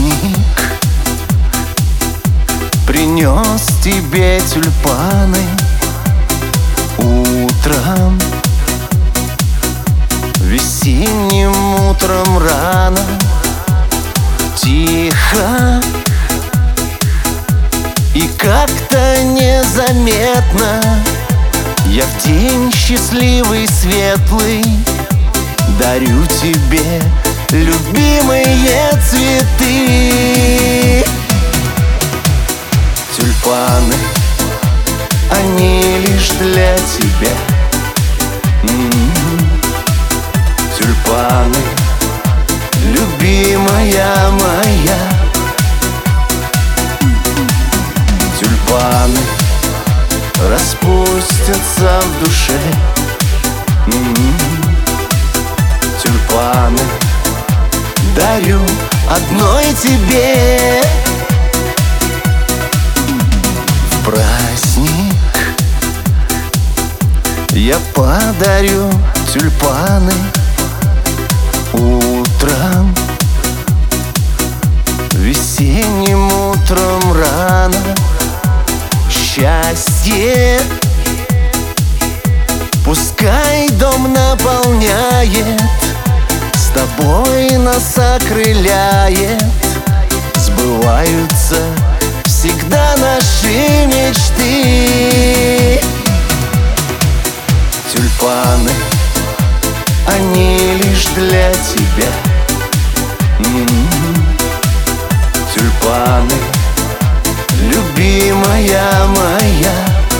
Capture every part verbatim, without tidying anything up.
праздник принес тебе тюльпаны утром, весенним утром рано, тихо и как-то незаметно. Я в день счастливый, светлый дарю тебе любимые цветы. Тюльпаны, они лишь для тебя. М-м-м. Тюльпаны, любимая моя. Тюльпаны распустятся в душе. М-м-м. Тюльпаны дарю одной тебе. В праздник я подарю тюльпаны утром, весенним утром рано. Счастье пускай дом наполняет, с тобой нас окрыляет. Сбываются всегда наши мечты. Тюльпаны, они лишь для тебя. М-м-м. Тюльпаны, любимая моя.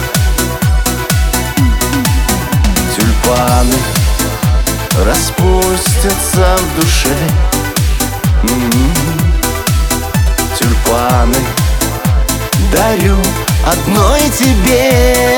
Тюльпаны распустятся в душе. М-м-м. Тюльпаны дарю одной тебе.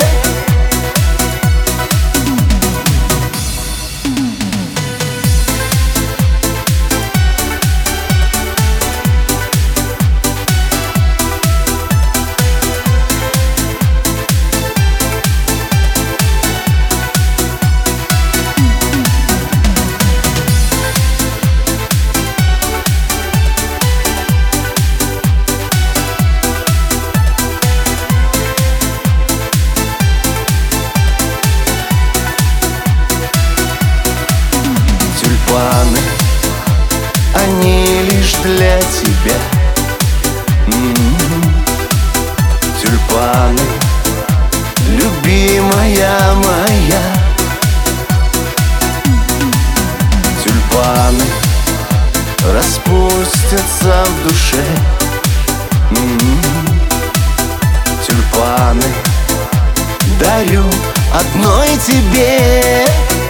Тюльпаны, они лишь для тебя. М-м-м. Тюльпаны, любимая моя. Тюльпаны распустятся в душе. М-м-м. Тюльпаны дарю одной тебе.